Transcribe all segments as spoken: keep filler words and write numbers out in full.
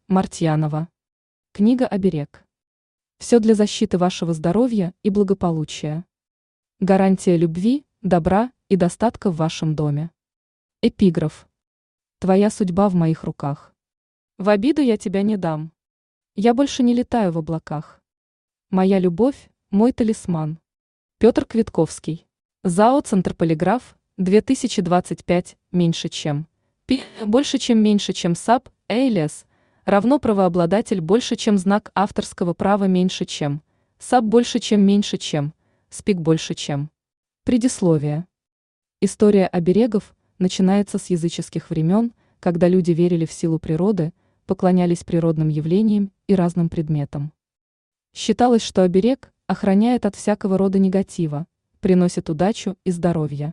Мартьянова. Книга «Оберег». Все для защиты вашего здоровья и благополучия. Гарантия любви, добра и достатка в вашем доме. Эпиграф. Твоя судьба в моих руках. В обиду я тебя не дам. Я больше не летаю в облаках. Моя любовь – мой талисман. Петр Квитковский. ЗАО «Центрполиграф», две тысячи двадцать пять, меньше чем. Пи, больше чем меньше чем САП, ЭЙЛЕС, равно правообладатель больше чем знак авторского права меньше чем. САП больше чем меньше чем. СПИК больше чем. Предисловие. История оберегов начинается с языческих времен, когда люди верили в силу природы, поклонялись природным явлениям и разным предметам. Считалось, что оберег охраняет от всякого рода негатива, приносит удачу и здоровье.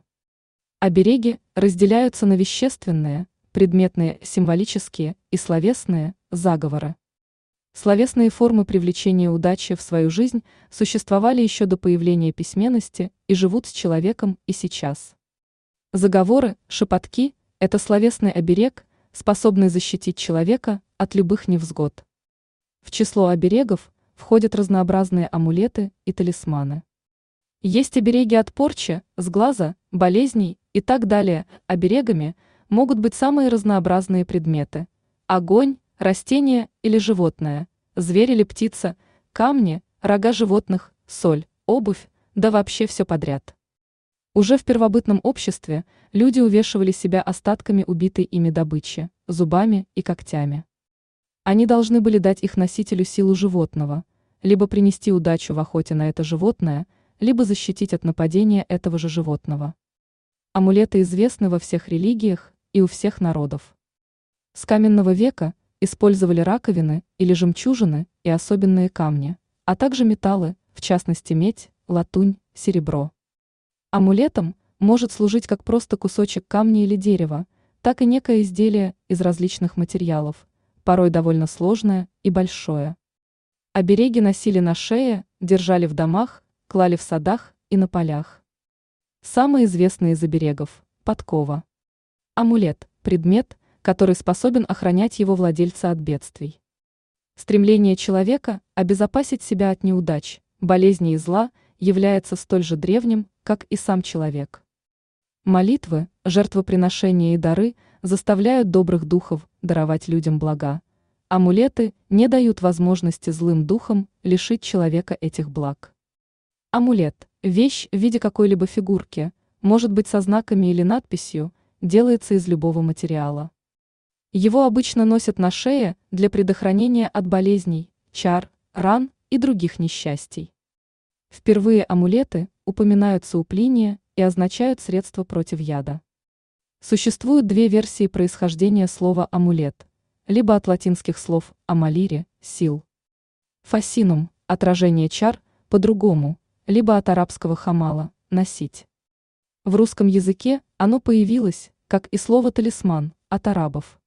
Обереги разделяются на вещественные, предметные, символические и словесные заговоры. Словесные формы привлечения удачи в свою жизнь существовали еще до появления письменности и живут с человеком и сейчас. Заговоры, шепотки – это словесный оберег, способный защитить человека от любых невзгод. В число оберегов входят разнообразные амулеты и талисманы. Есть обереги от порчи, сглаза, болезней и так далее. Оберегами могут быть самые разнообразные предметы – огонь, растение или животное, зверь или птица, камни, рога животных, соль, обувь, да вообще все подряд. Уже в первобытном обществе люди увешивали себя остатками убитой ими добычи, зубами и когтями. Они должны были дать их носителю силу животного, либо принести удачу в охоте на это животное, либо защитить от нападения этого же животного. Амулеты известны во всех религиях и у всех народов. С каменного века использовали раковины или жемчужины и особенные камни, а также металлы, в частности медь, латунь, серебро. Амулетом может служить как просто кусочек камня или дерева, так и некое изделие из различных материалов, порой довольно сложное и большое. Обереги носили на шее, держали в домах, клали в садах и на полях. Самый известный из оберегов – подкова. Амулет – предмет, который способен охранять его владельца от бедствий. Стремление человека обезопасить себя от неудач, болезней и зла является столь же древним, как и сам человек. Молитвы, жертвоприношения и дары заставляют добрых духов даровать людям блага. Амулеты не дают возможности злым духам лишить человека этих благ. Амулет – вещь в виде какой-либо фигурки, может быть со знаками или надписью, делается из любого материала. Его обычно носят на шее для предохранения от болезней, чар, ран и других несчастий. Впервые амулеты упоминаются у Плиния и означают средство против яда. Существуют две версии происхождения слова «амулет», либо от латинских слов «амалире» – «сил». Фасинум – отражение чар, по-другому, либо от арабского хамала – «носить». В русском языке оно появилось, как и слово «талисман» от арабов.